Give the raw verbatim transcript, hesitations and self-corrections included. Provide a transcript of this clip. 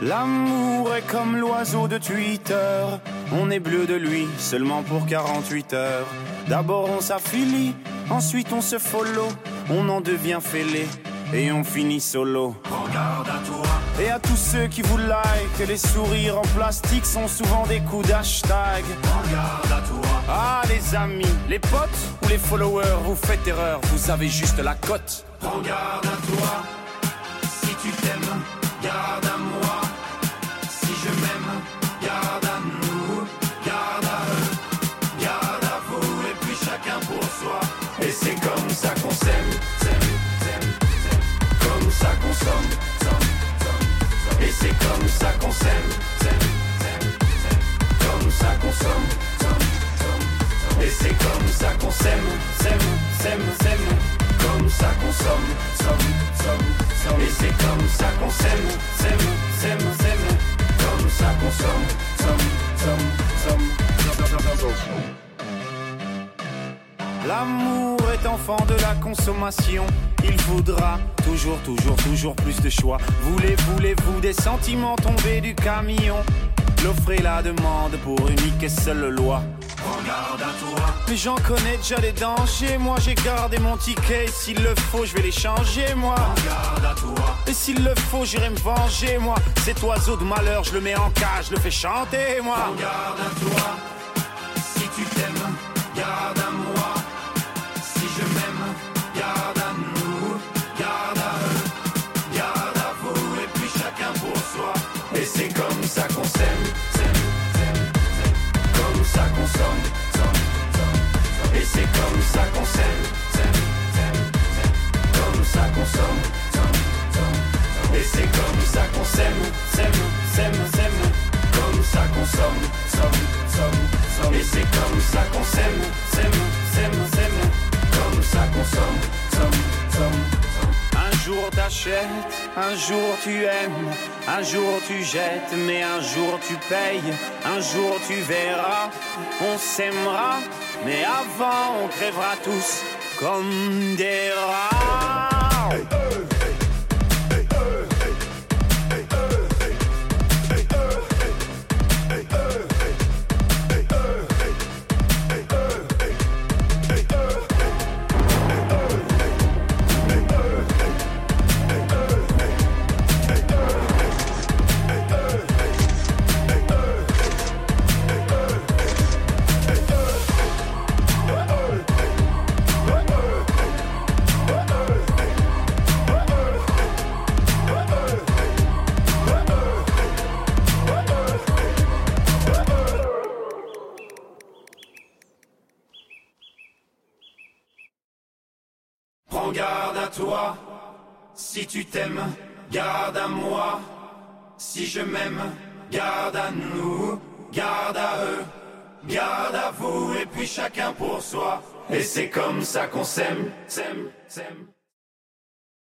L'amour est comme l'oiseau de Twitter. On est bleu de lui seulement pour quarante-huit heures. D'abord on s'affilie, ensuite on se follow. On en devient fêlé et on finit solo. Prends garde à toi. Et à tous ceux qui vous like, les sourires en plastique sont souvent des coups d'hashtag. Prends garde à toi. Ah les amis, les potes ou les followers, vous faites erreur, vous avez juste la cote. Prends garde à toi. Si tu t'aimes, garde à moi. Si je m'aime, garde à nous. Garde à eux, garde à vous. Et puis chacun pour soi. Et c'est comme ça qu'on s'aime, s'aime, s'aime, s'aime. Comme ça qu'on somme, somme, somme, somme. Et c'est comme ça qu'on s'aime, s'aime, s'aime, s'aime. Comme ça qu'on somme, somme, somme, somme. Et c'est comme ça qu'on s'aime, s'aime, s'aime, s'aime. Comme ça qu'on somme, somme, somme, somme. Et c'est comme ça qu'on s'aime, s'aime, s'aime, s'aime. Comme ça qu'on somme, somme, somme, somme. L'amour est enfant de la consommation. Il faudra toujours, toujours, toujours plus de choix. Voulez, voulez-vous des sentiments tombés du camion? L'offre et la demande pour unique et seule loi. Prends garde à toi. Mais j'en connais déjà les dangers. Moi j'ai gardé mon ticket. S'il le faut je vais les changer moi. Prends garde à toi. Et s'il le faut j'irai me venger moi. Cet oiseau de malheur je le mets en cage, je le fais chanter moi. Prends garde à toi. Si tu t'aimes, garde à moi. Si je m'aime, garde à nous. Garde à eux, garde à vous. Et puis chacun pour soi. Et c'est comme ça qu'on s'aime, s'aime, s'aime, s'aime. Comme ça qu'on somme, somme, somme, somme. Et c'est comme ça qu'on s'aime, s'aime, s'aime, s'aime. Comme ça qu'on somme, somme, somme, somme. Et c'est comme ça qu'on s'aime, s'aime, s'aime, s'aime. Comme ça qu'on somme, somme, somme, somme. Et c'est comme ça qu'on s'aime, s'aime, s'aime, s'aime. Comme ça qu'on somme, somme, somme, somme. Un jour t'achètes, un jour tu aimes, un jour tu jettes, mais un jour tu payes, un jour tu verras, on s'aimera, mais avant on crèvera tous comme des rats. Hey, hey, hey, hey, hey, hey, hey, hey, Prends garde à toi, si tu t'aimes, garde à moi. Si je m'aime, garde à nous, garde à eux, garde à vous. Et puis chacun pour soi. Et c'est comme ça qu'on s'aime, s'aime, s'aime.